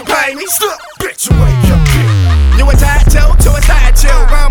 pay me. Bitch, you ain't your kid. You a tattoo to a statue.